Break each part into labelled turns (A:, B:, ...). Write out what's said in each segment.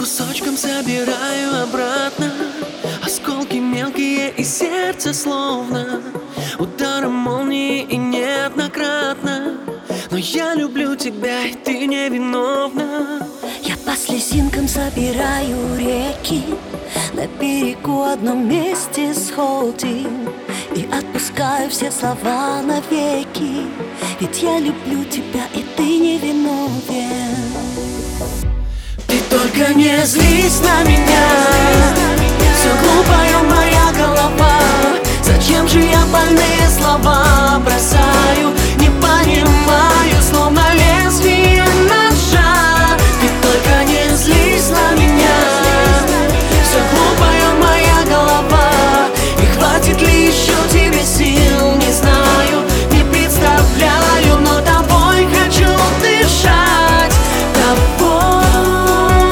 A: кусочком собираю обратно осколки мелкие, и сердце словно ударом молнии, и неоднократно. Но я люблю тебя, и ты невиновна.
B: Я по слезинкам собираю реки, на берегу одном месте сходим, и отпускаю все слова навеки. Ведь я люблю тебя, и ты невиновен.
A: Ты только не злись на меня, все глупая моя голова. Зачем же я больные слова бросаю? Не понимаю, словно лезвие ножа. Ты только не злись на меня, все глупая моя голова. И хватит ли еще тебе сил? Не знаю, не представляю, но тобой хочу дышать, тобой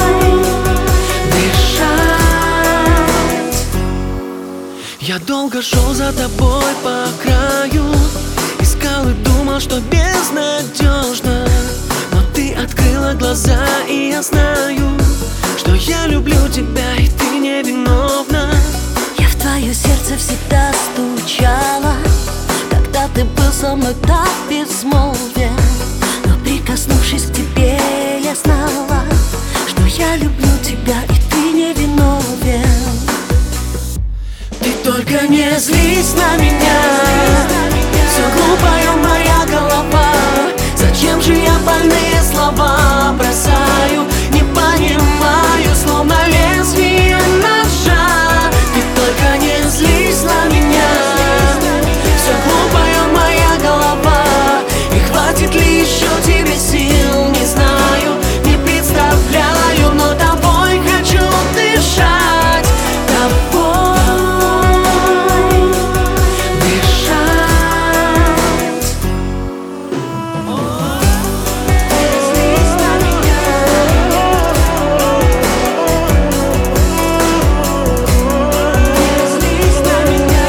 A: дышать. Я долго шел за тобой по краю, искал и думал, что безнадежно. Но ты открыла глаза, и я знаю, что я люблю тебя, и ты невиновна.
B: Я в твое сердце всегда стучала, когда ты был со мной так безмолвен. Но прикоснувшись к тебе, я знала, что я люблю тебя, и ты невиновен.
A: Ты только не злись на меня, все глупая моя голова. Зачем же я больные слова бросаю? Не понимаю, словно лезвие ножа. Ты только не злись на меня, все глупая моя голова. И хватит ли еще тебе сил? Не знаю, не представляю, но тобой хочу дышать, тобой дышать. Злись на меня, злись на меня.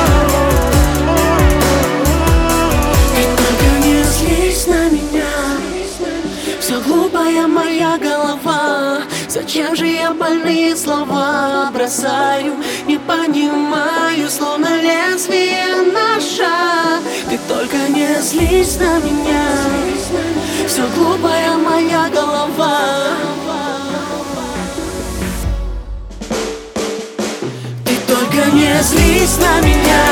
A: Ты только не злись на меня, все глупая моя голова. Зачем же я больные слова бросаю? Не понимаю, словно лезвие ножа. Ты только не злись на меня, все глупая моя голова. Ты только не злись на меня,